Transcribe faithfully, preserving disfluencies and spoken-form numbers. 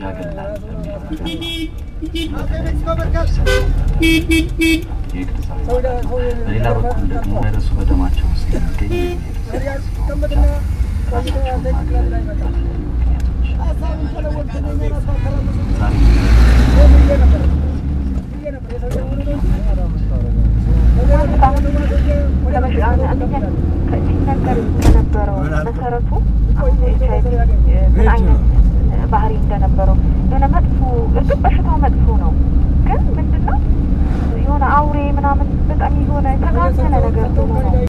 ያገላል በሌላ በኩል ደግሞ ቫይረሱ በደማቸው ውስጥ የሚገኝ ከነበረው መሰረቱ ኤች አይ ቪ ምን አይነት